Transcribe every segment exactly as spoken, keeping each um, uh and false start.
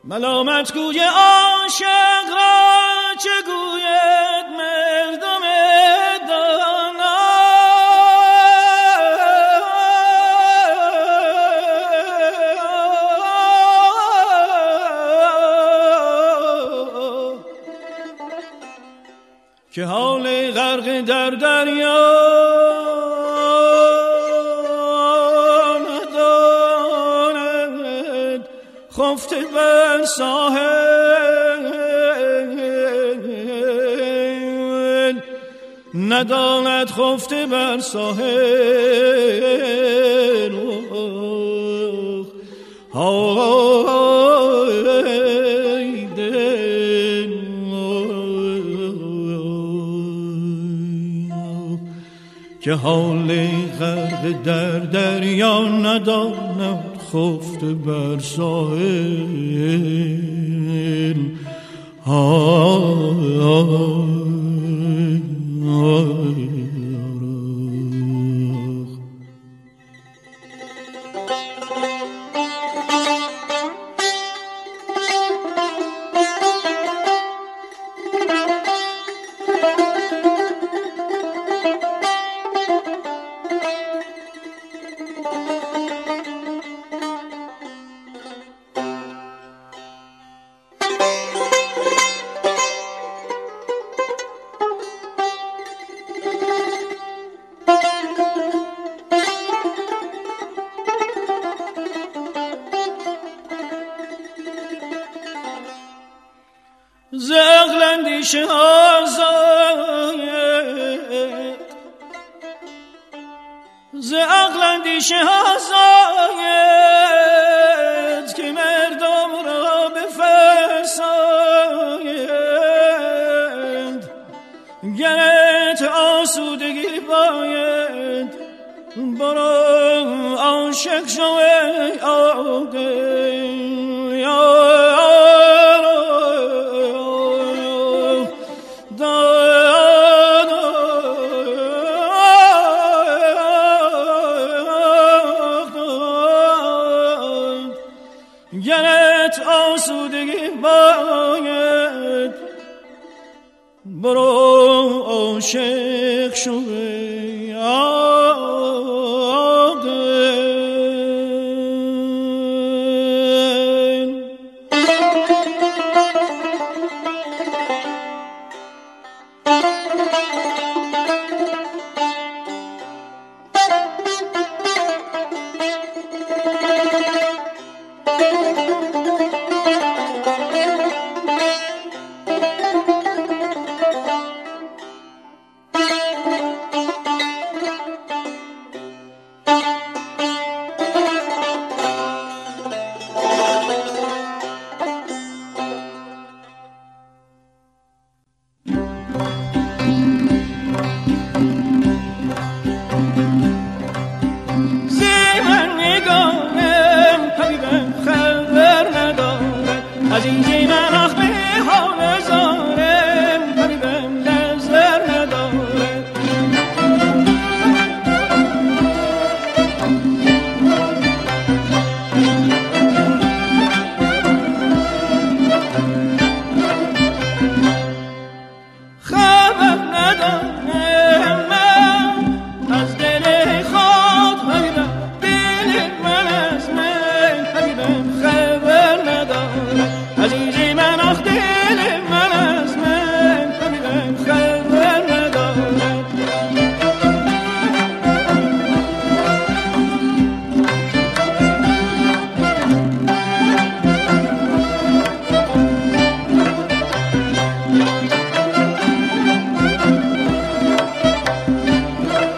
ملامت گوی عاشق را چه گوید مردم دانا، که حال غرق در دریا نداند خفته بر ساحل، نداند خفته بر ساحل. های دل که حال غرق در دریا نداند خفته بر ساحل. های های زغلندیش آزاید، زغلندیش آزاید که مردم را بفرساید. گرت آسودگی باید برو عاشق شوی آگه برو عاشق شوی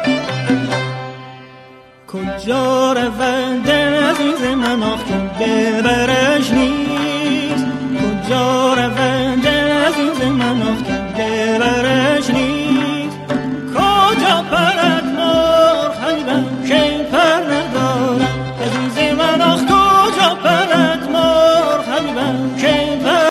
کجا رفت دل عزیز من آخ